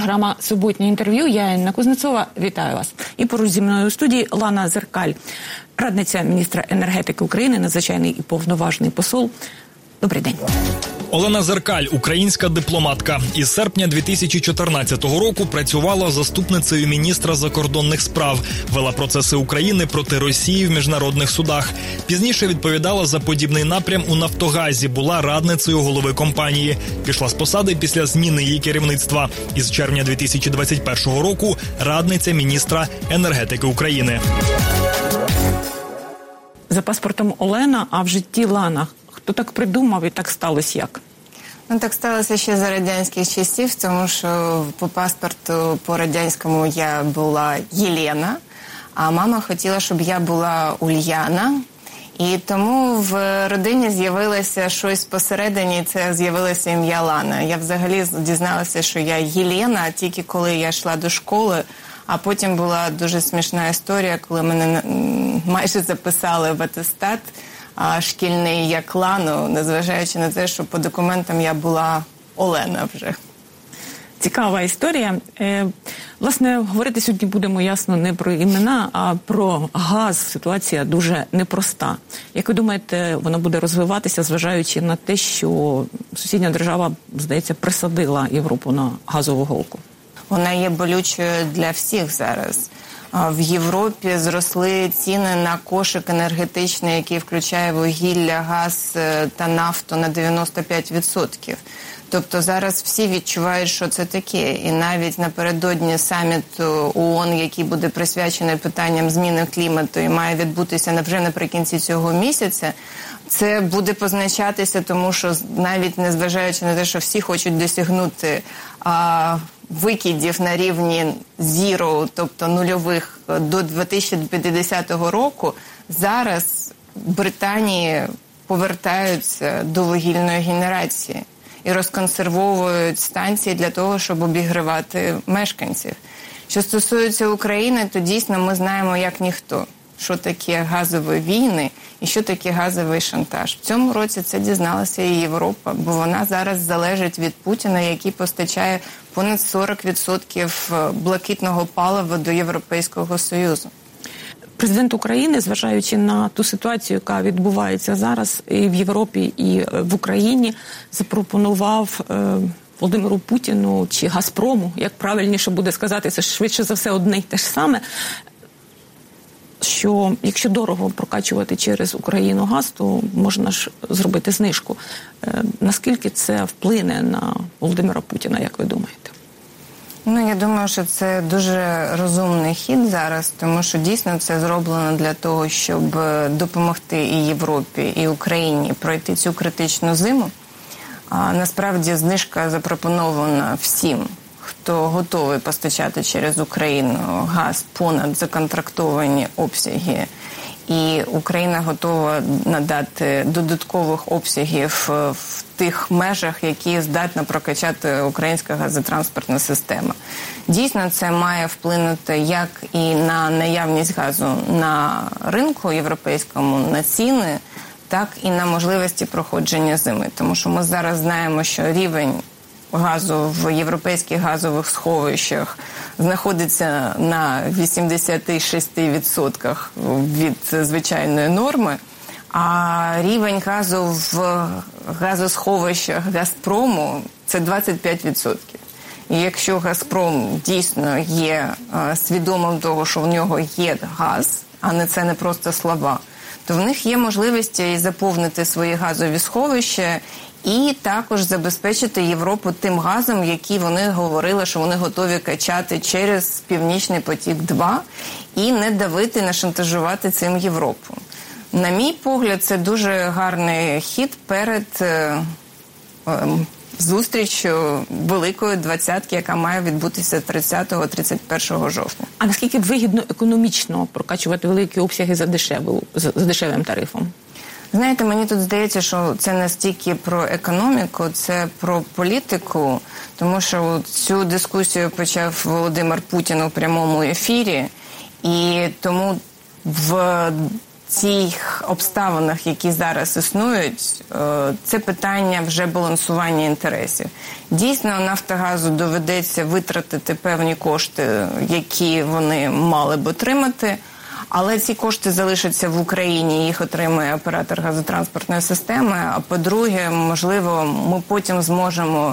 програма «Суботнє інтерв'ю». Я Інна Кузнецова. Вітаю вас. І поруч зі мною у студії Лана Зеркаль, радниця міністра енергетики України, надзвичайний і повноважний посол. Добрий день. Олена Зеркаль – українська дипломатка. Із серпня 2014 року працювала заступницею міністра закордонних справ. Вела процеси України проти Росії в міжнародних судах. Пізніше відповідала за подібний напрям у «Нафтогазі», була радницею голови компанії. Пішла з посади після зміни її керівництва. Із червня 2021 року – радниця міністра енергетики України. За паспортом Олена, а в житті Лана. Хто так придумав і так сталося як? Ну, так сталося ще за радянських часів, тому що по паспорту по-радянському я була Єлена, а мама хотіла, щоб я була Ульяна. І тому в родині з'явилося щось посередині, це з'явилося ім'я Лана. Я взагалі дізналася, що я Єлена, тільки коли я йшла до школи, а потім була дуже смішна історія, коли мене майже записали в атестат шкільний як Лану, незважаючи на те, що по документам я була Олена вже. Цікава історія. Власне, говорити сьогодні будемо, ясно, не про імена, а про газ. Ситуація дуже непроста. Як ви думаєте, вона буде розвиватися, зважаючи на те, що сусідня держава, здається, присадила Європу на газову голку? Вона є болючою для всіх зараз. В Європі зросли ціни на кошик енергетичний, який включає вугілля, газ та нафту на 95%. Тобто зараз всі відчувають, що це таке. І навіть напередодні саміту ООН, який буде присвячений питанням зміни клімату і має відбутися вже наприкінці цього місяця, це буде позначатися, тому що навіть незважаючи на те, що всі хочуть досягнути викидів на рівні zero, тобто нульових, до 2050 року, зараз в Британії повертаються до вугільної генерації і розконсервовують станції для того, щоб обігрівати мешканців. Що стосується України, то дійсно ми знаємо як ніхто, що таке газові війни і що таке газовий шантаж. В цьому році це дізналася і Європа, бо вона зараз залежить від Путіна, який постачає понад 40% блакитного палива до Європейського Союзу. Президент України, зважаючи на ту ситуацію, яка відбувається зараз і в Європі, і в Україні, запропонував Володимиру Путіну чи Газпрому, як правильніше буде сказати, це швидше за все одне й те ж саме, що якщо дорого прокачувати через Україну газ, то можна ж зробити знижку. Наскільки це вплине на Володимира Путіна, як ви думаєте? Ну, я думаю, що це дуже розумний хід зараз, тому що дійсно це зроблено для того, щоб допомогти і Європі, і Україні пройти цю критичну зиму. А насправді знижка запропонована всім, хто готовий постачати через Україну газ понад законтрактовані обсяги. І Україна готова надати додаткових обсягів в тих межах, які здатна прокачати українська газотранспортна система. Дійсно, це має вплинути як і на наявність газу на ринку європейському, на ціни, так і на можливості проходження зими. Тому що ми зараз знаємо, що рівень газу в європейських газових сховищах знаходиться на 86% від звичайної норми, а рівень газу в газосховищах Газпрому – це 25%. І якщо Газпром дійсно є свідомим того, що в нього є газ, а не це не просто слова, то в них є можливість і заповнити свої газові сховища і також забезпечити Європу тим газом, який вони говорили, що вони готові качати через Північний потік-2 і не давити, не шантажувати цим Європу. На мій погляд, це дуже гарний хід перед зустрічю Великої Двадцятки, яка має відбутися 30-31 жовтня. А наскільки вигідно економічно прокачувати великі обсяги за дешевим тарифом? Знаєте, мені тут здається, що це не стільки про економіку, це про політику, тому що цю дискусію почав Володимир Путін у прямому ефірі, і тому в цих обставинах, які зараз існують, це питання вже балансування інтересів. Дійсно, «Нафтогазу» доведеться витратити певні кошти, які вони мали б отримати, але ці кошти залишаться в Україні, їх отримує оператор газотранспортної системи, а по-друге, можливо, ми потім зможемо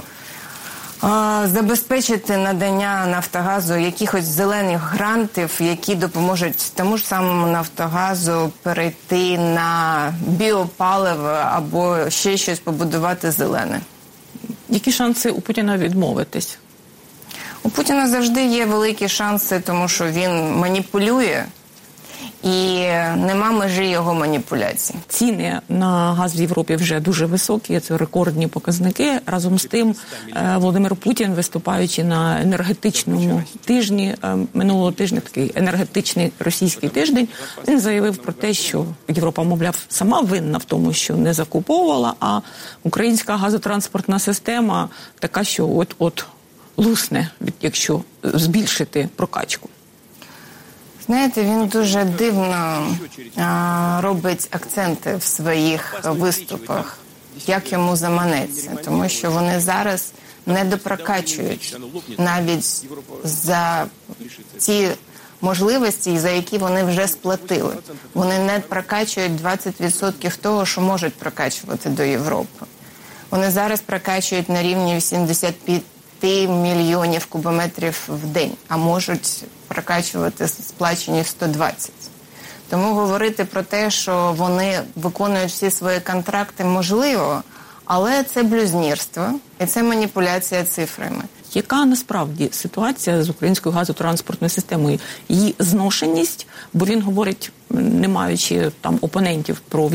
забезпечити надання «Нафтогазу» якихось зелених грантів, які допоможуть тому ж самому «Нафтогазу» перейти на біопаливо або ще щось побудувати зелене. Які шанси у Путіна відмовитись? У Путіна завжди є великі шанси, тому що він маніпулює, і нема межі його маніпуляцій. Ціни на газ в Європі вже дуже високі, це рекордні показники. Разом з тим, Володимир Путін, виступаючи на енергетичному тижні, минулого тижня, такий енергетичний російський тиждень, він заявив про те, що Європа, мовляв, сама винна в тому, що не закуповувала, а українська газотранспортна система така, що от-от лусне, якщо збільшити прокачку. Знаєте, він дуже дивно робить акценти в своїх виступах, як йому заманеться, тому що вони зараз не допрокачують навіть за ті можливості, за які вони вже сплатили. Вони не прокачують 20% того, що можуть прокачувати до Європи. Вони зараз прокачують на рівні 85 мільйонів кубометрів в день, а можуть прокачувати сплачені 120. Тому говорити про те, що вони виконують всі свої контракти, можливо, але це блюзнірство і це маніпуляція цифрами. Яка насправді ситуація з українською газотранспортною системою? Її зношеність, бо він говорить, не маючи там опонентів, про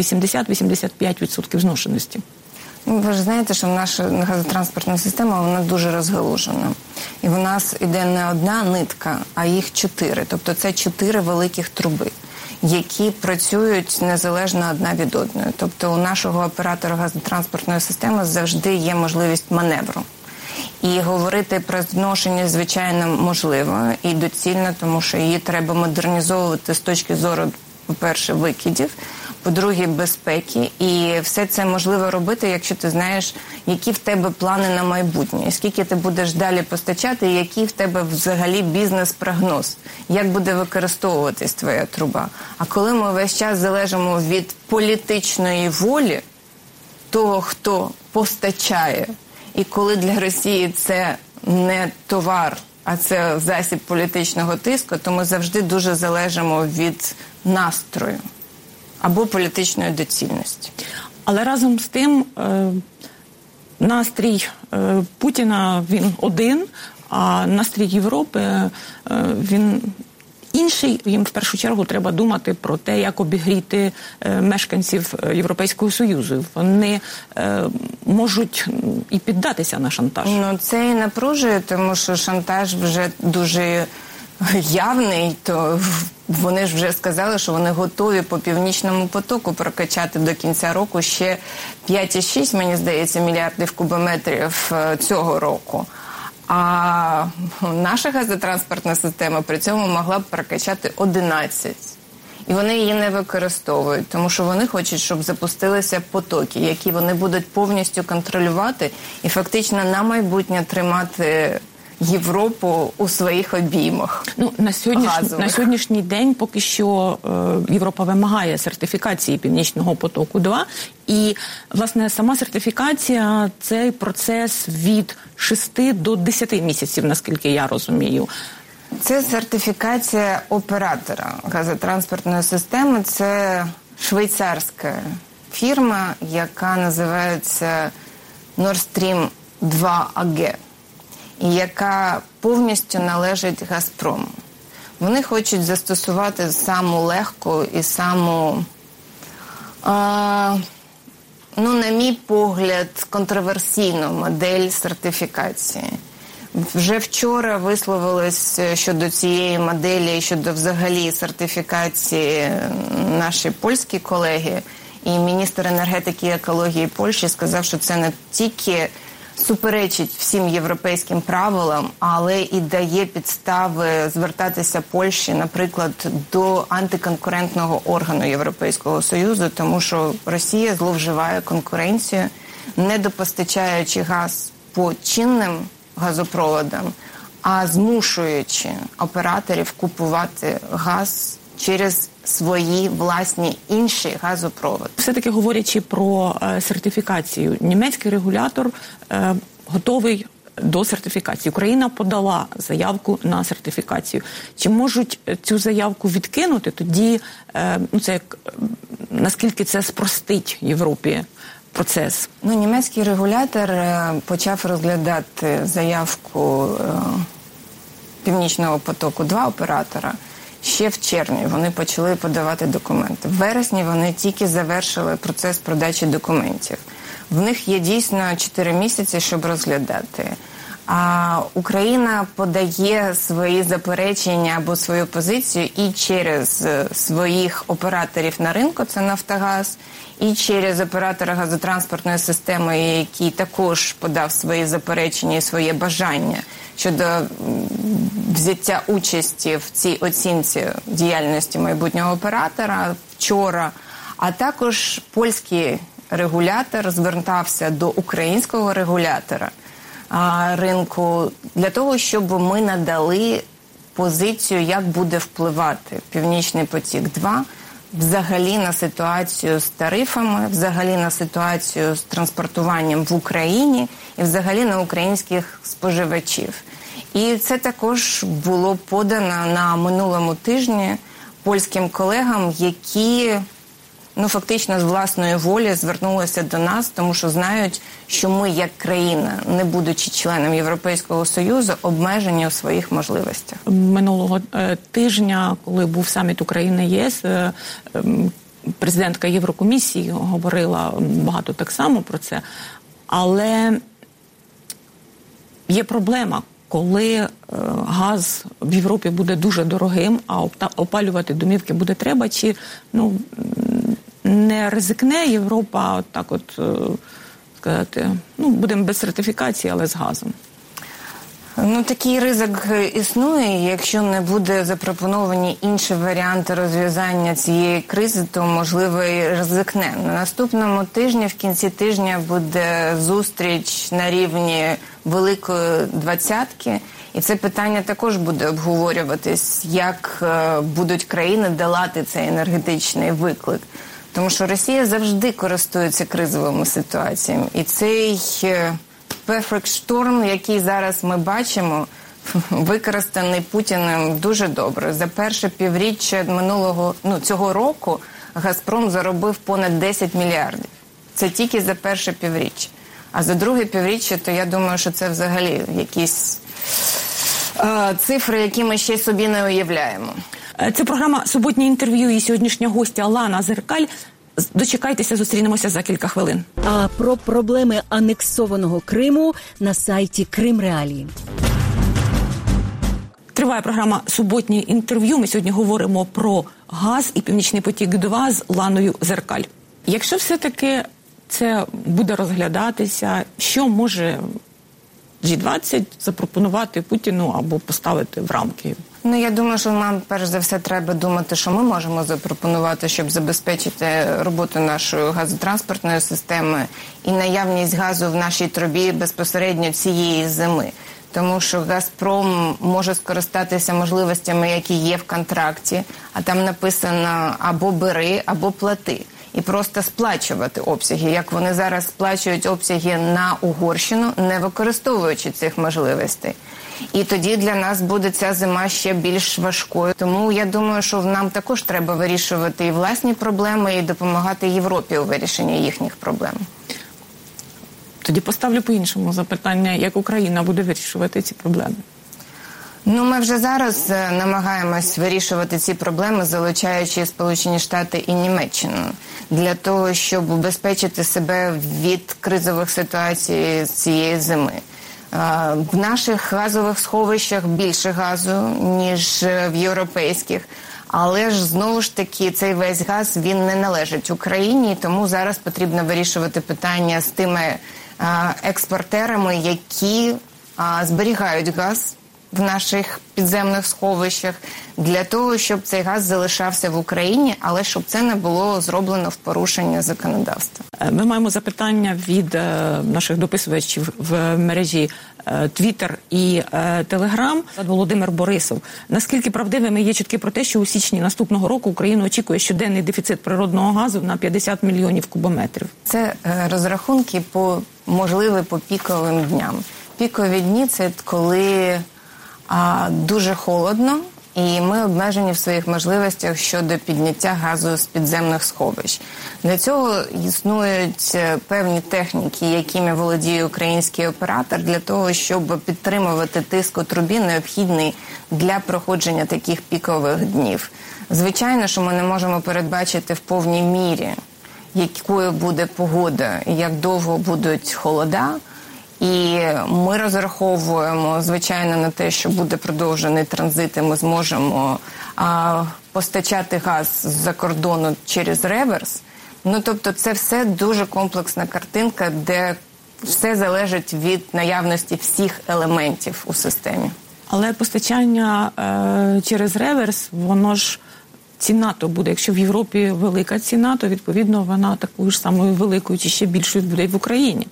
80-85% зношеності. Ви ж знаєте, що наша газотранспортна система, вона дуже розгалужена. І в нас іде не одна нитка, а їх 4. Тобто це 4 великих труби, які працюють незалежно одна від одної. Тобто у нашого оператора газотранспортної системи завжди є можливість маневру. І говорити про зношення, звичайно, можливо і доцільно, тому що її треба модернізовувати з точки зору, по-перше, викидів, по-друге, безпеки. І все це можливо робити, якщо ти знаєш, які в тебе плани на майбутнє, скільки ти будеш далі постачати, і який в тебе взагалі бізнес-прогноз, як буде використовуватись твоя труба. А коли ми весь час залежимо від політичної волі того, хто постачає, і коли для Росії це не товар, а це засіб політичного тиску, то ми завжди дуже залежимо від настрою або політичної доцільності. Але разом з тим настрій Путіна, він один, а настрій Європи, він інший. Їм в першу чергу треба думати про те, як обігріти мешканців Європейського Союзу. Вони можуть і піддатися на шантаж. Ну, це і напружує, тому що шантаж вже дуже явний, то вони ж вже сказали, що вони готові по Північному потоку прокачати до кінця року ще 5,6, мені здається, мільярдів кубометрів цього року. А наша газотранспортна система при цьому могла б прокачати 11. І вони її не використовують, тому що вони хочуть, щоб запустилися потоки, які вони будуть повністю контролювати і фактично на майбутнє тримати Європу у своїх обіймах. Ну, на сьогоднішній день поки що Європа вимагає сертифікації Північного потоку-2. І, власне, сама сертифікація – цей процес від 6 до 10 місяців, наскільки я розумію. Це сертифікація оператора газотранспортної системи. Це швейцарська фірма, яка називається Nord Stream 2 AG. І яка повністю належить «Газпрому». Вони хочуть застосувати саму легку і саму, на мій погляд, контроверсійну модель сертифікації. Вже вчора висловились щодо цієї моделі, щодо взагалі сертифікації наші польські колеги. І міністр енергетики і екології Польщі сказав, що це не тільки суперечить всім європейським правилам, але і дає підстави звертатися Польщі, наприклад, до антиконкурентного органу Європейського Союзу, тому що Росія зловживає конкуренцією, не допостачаючи газ по чинним газопроводам, а змушуючи операторів купувати газ через свої власні інші газопроводи. Все-таки говорячи про сертифікацію, німецький регулятор готовий до сертифікації. Україна подала заявку на сертифікацію. Чи можуть цю заявку відкинути? Тоді, наскільки це спростить Європі процес? Німецький регулятор почав розглядати заявку Північного потоку-2 оператора. Ще в червні вони почали подавати документи. В вересні вони тільки завершили процес продачі документів. В них є дійсно 4 місяці, щоб розглядати. А Україна подає свої заперечення або свою позицію і через своїх операторів на ринку, це Нафтогаз, і через оператора газотранспортної системи, який також подав свої заперечення і своє бажання щодо взяття участі в цій оцінці діяльності майбутнього оператора вчора. А також польський регулятор звертався до українського регулятора ринку для того, щоб ми надали позицію, як буде впливати Північний потік-2 взагалі на ситуацію з тарифами, взагалі на ситуацію з транспортуванням в Україні і взагалі на українських споживачів. І це також було подано на минулому тижні польським колегам, які фактично з власної волі звернулися до нас, тому що знають, що ми, як країна, не будучи членом Європейського Союзу, обмежені у своїх можливостях. Минулого тижня, коли був саміт Україна-ЄС, президентка Єврокомісії говорила багато так само про це, але є проблема, коли газ в Європі буде дуже дорогим, а опалювати домівки буде треба, чи не ризикне Європа сказати, будемо без сертифікації, але з газом? Такий ризик існує. Якщо не буде запропоновані інші варіанти розв'язання цієї кризи, то, можливо, і ризикне. На наступному тижні, в кінці тижня, буде зустріч на рівні Великої Двадцятки. І це питання також буде обговорюватись, як будуть країни долати цей енергетичний виклик. Тому що Росія завжди користується кризовими ситуаціями. І цей perfect storm, який зараз ми бачимо, використаний Путіним дуже добре. За перше півріччя цього року «Газпром» заробив понад 10 мільярдів. Це тільки за перше півріччя. А за друге півріччя, то я думаю, що це взагалі якісь цифри, які ми ще собі не уявляємо. Це програма «Суботнє інтерв'ю» і сьогоднішня гостя Лана Зеркаль. Дочекайтеся, зустрінемося за кілька хвилин. А про проблеми анексованого Криму на сайті Кримреалії. Триває програма «Суботнє інтерв'ю». Ми сьогодні говоримо про газ і Північний потік-2 з Ланою Зеркаль. Якщо все-таки це буде розглядатися, що може G20 запропонувати Путіну або поставити в рамки? Я думаю, що нам, перш за все, треба думати, що ми можемо запропонувати, щоб забезпечити роботу нашої газотранспортної системи і наявність газу в нашій трубі безпосередньо цієї зими. Тому що «Газпром» може скористатися можливостями, які є в контракті, а там написано або бери, або плати. І просто сплачувати обсяги, як вони зараз сплачують обсяги на Угорщину, не використовуючи цих можливостей. І тоді для нас буде ця зима ще більш важкою. Тому я думаю, що нам також треба вирішувати і власні проблеми, і допомагати Європі у вирішенні їхніх проблем. Тоді поставлю по-іншому запитання, як Україна буде вирішувати ці проблеми? Ми вже зараз намагаємось вирішувати ці проблеми, залучаючи Сполучені Штати і Німеччину, для того, щоб убезпечити себе від кризових ситуацій цієї зими. В наших газових сховищах більше газу, ніж в європейських. Але ж, знову ж таки, цей весь газ, він не належить Україні, тому зараз потрібно вирішувати питання з тими експортерами, які зберігають газ в наших підземних сховищах, для того, щоб цей газ залишався в Україні, але щоб це не було зроблено в порушення законодавства. Ми маємо запитання від наших дописувачів в мережі Twitter і Telegram. Володимир Борисов. Наскільки правдивими є чутки про те, що у січні наступного року Україну очікує щоденний дефіцит природного газу на 50 мільйонів кубометрів? Це розрахунки по піковим дням. Пікові дні – це коли дуже холодно, і ми обмежені в своїх можливостях щодо підняття газу з підземних сховищ. Для цього існують певні техніки, якими володіє український оператор, для того, щоб підтримувати тиск у трубі, необхідний для проходження таких пікових днів. Звичайно, що ми не можемо передбачити в повній мірі, якою буде погода і як довго будуть холода. І ми розраховуємо, звичайно, на те, що буде продовжений транзит, і ми зможемо постачати газ з-за кордону через реверс. Тобто це все дуже комплексна картинка, де все залежить від наявності всіх елементів у системі. Але постачання через реверс, воно ж ціна то буде. Якщо в Європі велика ціна, то, відповідно, вона такою ж самою великою чи ще більшою буде і в Україні.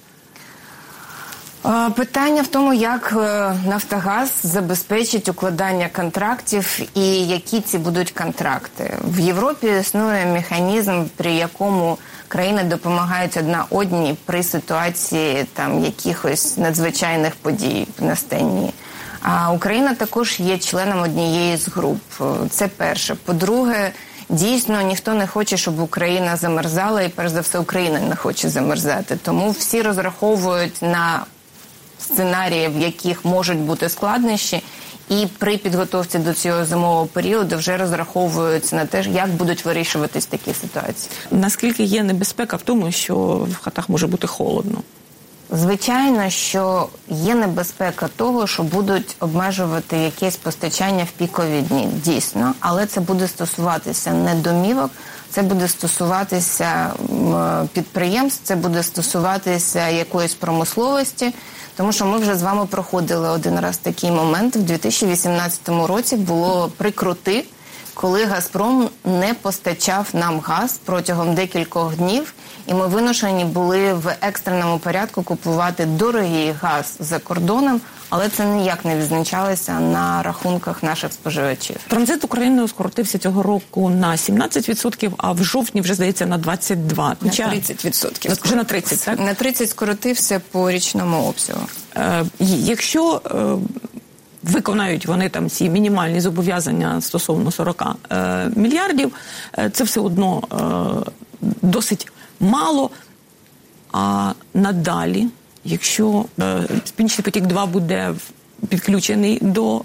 Питання в тому, як «Нафтогаз» забезпечить укладання контрактів і які ці будуть контракти. В Європі існує механізм, при якому країни допомагають одна одній при ситуації якихось надзвичайних подій на сцені. А Україна також є членом однієї з груп. Це перше. По-друге, дійсно, ніхто не хоче, щоб Україна замерзала, і перш за все Україна не хоче замерзати. Тому всі розраховують на сценарії, в яких можуть бути складнощі, і при підготовці до цього зимового періоду вже розраховуються на те, як будуть вирішуватись такі ситуації. Наскільки є небезпека в тому, що в хатах може бути холодно? Звичайно, що є небезпека того, що будуть обмежувати якесь постачання в пікові дні, дійсно, але це буде стосуватися не домівок, це буде стосуватися підприємств, це буде стосуватися якоїсь промисловості, тому що ми вже з вами проходили один раз такий момент. В 2018 році було прикрути, коли «Газпром» не постачав нам газ протягом декількох днів, і ми вимушені були в екстреному порядку купувати дорогий газ за кордоном, але це ніяк не відзначалося на рахунках наших споживачів. Транзит Україною скоротився цього року на 17%, а в жовтні вже, здається, на 22%. На 30%. Вже на 30%, так? На 30% скоротився по річному обсягу. Якщо виконають вони ці мінімальні зобов'язання стосовно 40 мільярдів, це все одно досить мало. А надалі, якщо Північний потік-2 буде підключений до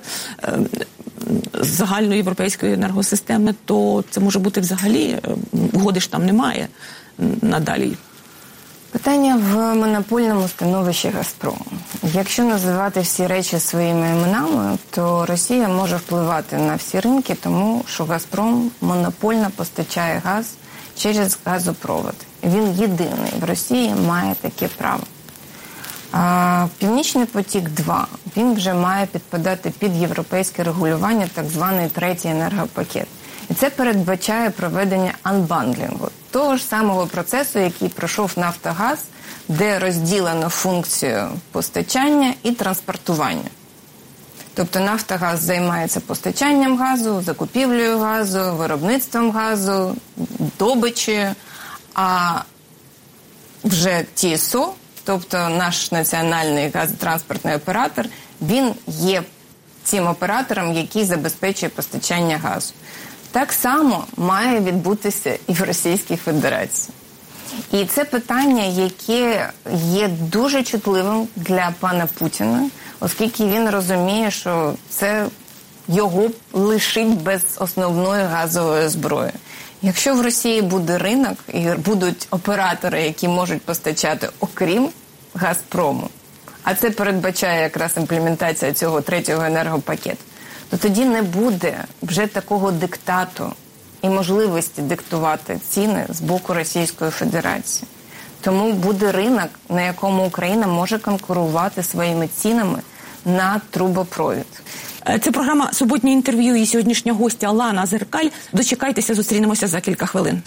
загальноєвропейської енергосистеми, то це може бути взагалі, угоди ж там немає надалі. Питання в монопольному становищі «Газпрому». Якщо називати всі речі своїми іменами, то Росія може впливати на всі ринки, тому що «Газпром» монопольно постачає газ через газопровод. Він єдиний в Росії має таке право. «Північний потік-2», він вже має підпадати під європейське регулювання, так званий третій енергопакет. І це передбачає проведення анбандлінгу, того ж самого процесу, який пройшов «Нафтогаз», де розділено функцію постачання і транспортування. Тобто «Нафтогаз» займається постачанням газу, закупівлею газу, виробництвом газу, добичею, а вже ТСО, тобто наш національний газотранспортний оператор, він є цим оператором, який забезпечує постачання газу. Так само має відбутися і в Російській Федерації. І це питання, яке є дуже чутливим для пана Путіна, оскільки він розуміє, що це його лишить без основної газової зброї. Якщо в Росії буде ринок і будуть оператори, які можуть постачати окрім «Газпрому», а це передбачає якраз імплементація цього третього енергопакету, то тоді не буде вже такого диктату і можливості диктувати ціни з боку Російської Федерації. Тому буде ринок, на якому Україна може конкурувати своїми цінами на трубопровід. Це програма «Суботнє інтерв'ю» і сьогоднішня гостя Лана Зеркаль. Дочекайтеся, зустрінемося за кілька хвилин.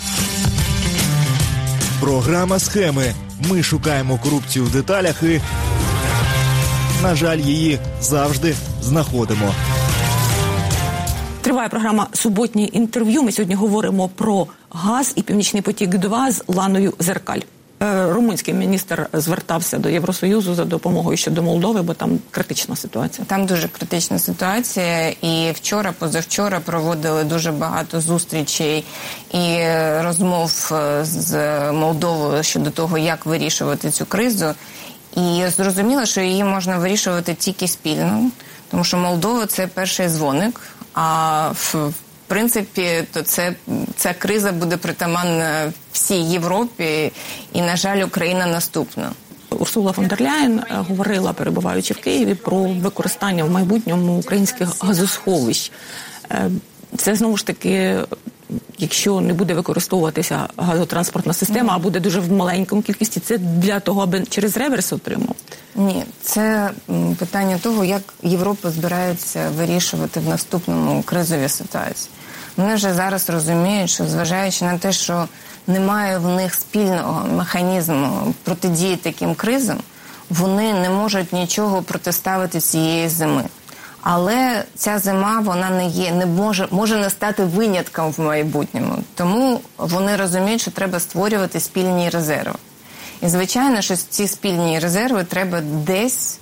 Програма «Схеми». Ми шукаємо корупцію в деталях і, на жаль, її завжди знаходимо. Триває програма «Суботнє інтерв'ю». Ми сьогодні говоримо про газ і «Північний потік-2» з Ланою Зеркаль. Румунський міністр звертався до Євросоюзу за допомогою щодо Молдови, бо там критична ситуація. Там дуже критична ситуація, і вчора, позавчора проводили дуже багато зустрічей і розмов з Молдовою щодо того, як вирішувати цю кризу. І зрозуміло, що її можна вирішувати тільки спільно, тому що Молдова – це перший дзвоник, а в принципі, то ця криза буде притаманна всій Європі, і, на жаль, Україна наступна. Урсула фон дер Ляєн говорила, перебуваючи в Києві, про використання в майбутньому українських газосховищ. Це, знову ж таки, якщо не буде використовуватися газотранспортна система, а буде дуже в маленькому кількості, це для того, аби через реверс отримав? Ні, це питання того, як Європа збирається вирішувати в наступному кризові ситуації. Вони вже зараз розуміють, що зважаючи на те, що немає в них спільного механізму протидії таким кризам, вони не можуть нічого протиставити цієї зими. Але ця зима, вона може не стати винятком в майбутньому. Тому вони розуміють, що треба створювати спільні резерви. І, звичайно, що ці спільні резерви треба десь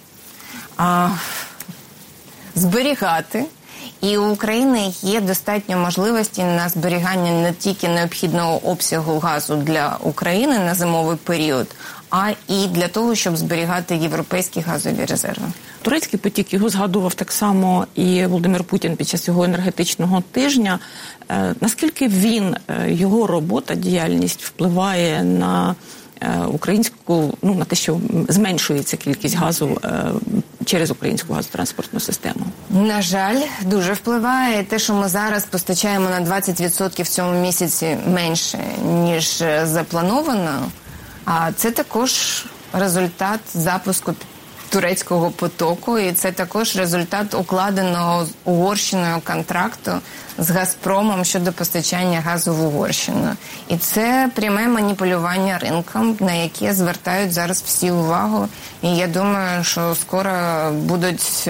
зберігати. І у України є достатньо можливості на зберігання не тільки необхідного обсягу газу для України на зимовий період, а і для того, щоб зберігати європейські газові резерви. Турецький потік, його згадував так само і Володимир Путін під час його енергетичного тижня. Наскільки його робота, діяльність впливає на українську, на те, що зменшується кількість газу через українську газотранспортну систему? На жаль, дуже впливає. Те, що ми зараз постачаємо на 20% в цьому місяці менше, ніж заплановано, а це також результат запуску турецького потоку, і це також результат укладеного з Угорщиною контракту з «Газпромом» щодо постачання газу в Угорщину. І це пряме маніпулювання ринком, на яке звертають зараз всі увагу. І я думаю, що скоро будуть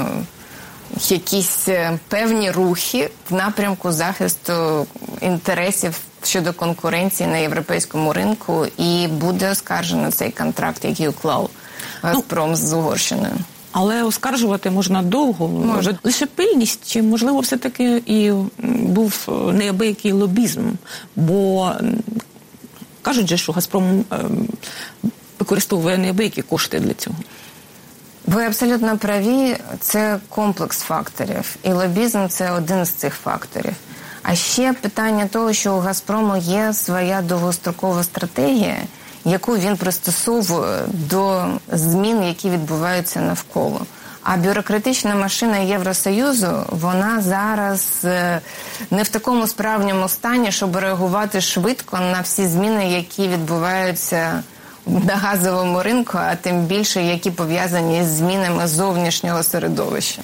якісь певні рухи в напрямку захисту інтересів щодо конкуренції на європейському ринку, і буде оскаржено цей контракт, який уклав «Газпром» з Угорщиною. Але оскаржувати можна довго. Може. Лише пильність, чи, можливо, все-таки і був неабиякий лобізм? Бо кажуть же, що «Газпром» використовує неабиякі кошти для цього. Ви абсолютно праві. Це комплекс факторів. І лобізм – це один з цих факторів. А ще питання того, що у «Газпрому» є своя довгострокова стратегія, яку він пристосовує до змін, які відбуваються навколо. А бюрократична машина Євросоюзу, вона зараз не в такому справжньому стані, щоб реагувати швидко на всі зміни, які відбуваються на газовому ринку, а тим більше, які пов'язані з змінами зовнішнього середовища.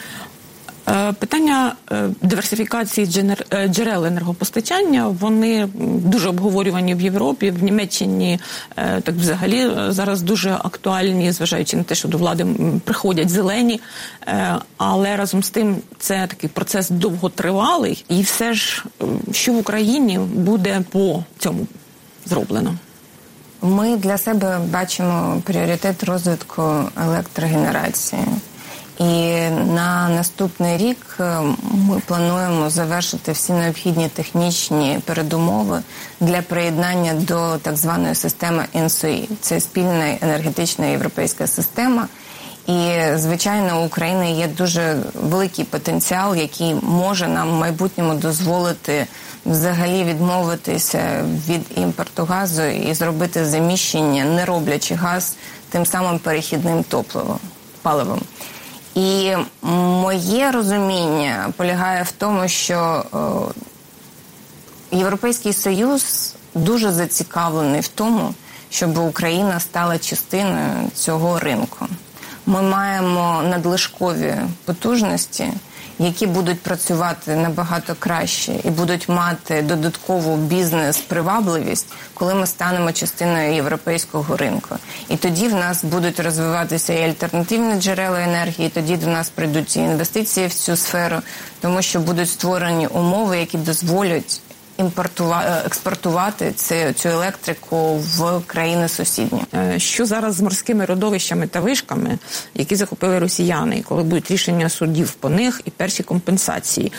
Питання диверсифікації джерел енергопостачання, вони дуже обговорювані в Європі, в Німеччині так взагалі зараз дуже актуальні, зважаючи на те, що до влади приходять зелені, але разом з тим це такий процес довготривалий, і все ж, що в Україні буде по цьому зроблено? Ми для себе бачимо пріоритет розвитку електрогенерації. І на наступний рік ми плануємо завершити всі необхідні технічні передумови для приєднання до так званої системи ENTSO-E. Це спільна енергетична європейська система. І, звичайно, у України є дуже великий потенціал, який може нам в майбутньому дозволити взагалі відмовитися від імпорту газу і зробити заміщення, не роблячи газ тим самим перехідним паливом. І моє розуміння полягає в тому, що Європейський Союз дуже зацікавлений в тому, щоб Україна стала частиною цього ринку. Ми маємо надлишкові потужності, які будуть працювати набагато краще і будуть мати додаткову бізнес-привабливість, коли ми станемо частиною європейського ринку. І тоді в нас будуть розвиватися і альтернативні джерела енергії, і тоді до нас прийдуть і інвестиції в цю сферу, тому що будуть створені умови, які дозволять експортувати цю електрику в країни сусідні. Що зараз з морськими родовищами та вишками, які захопили росіяни, і коли будуть рішення судів по них і перші компенсації?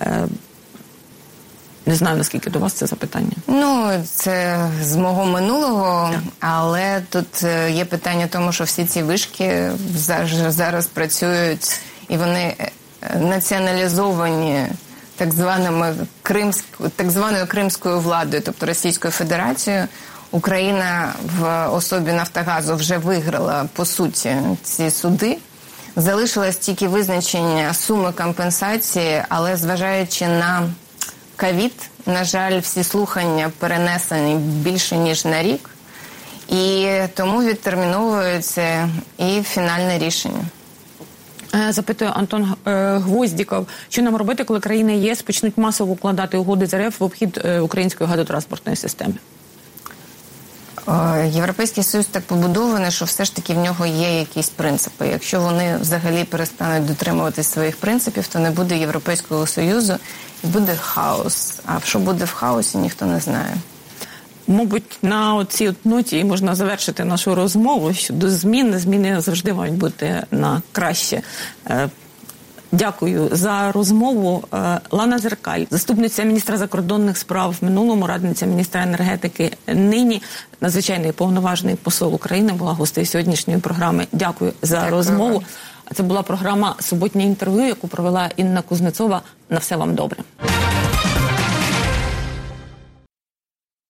Не знаю, наскільки до вас це запитання. Це з мого минулого, але тут є питання в тому, що всі ці вишки зараз працюють, і вони націоналізовані так званою кримською владою, тобто Російською Федерацією. Україна в особі Нафтогазу вже виграла, по суті, ці суди. Залишилось тільки визначення суми компенсації, але зважаючи на ковід, на жаль, всі слухання перенесені більше, ніж на рік. І тому відтерміновується і фінальне рішення. Запитує Антон Гвоздіков, що нам робити, коли країни ЄС почнуть масово укладати угоди з РФ в обхід української газотранспортної системи? Європейський Союз так побудований, що все ж таки в нього є якісь принципи. Якщо вони взагалі перестануть дотримуватись своїх принципів, то не буде Європейського Союзу і буде хаос. А що буде в хаосі, ніхто не знає. Мабуть, на цій ноті можна завершити нашу розмову щодо змін. Зміни завжди мають бути на краще. Дякую за розмову. Лана Зеркаль, заступниця міністра закордонних справ в минулому, радниця міністра енергетики нині, надзвичайний повноважний посол України, була гостею сьогоднішньої програми. Дякую за розмову. Це була програма «Суботнє інтерв'ю», яку провела Інна Кузнецова. На все вам добре.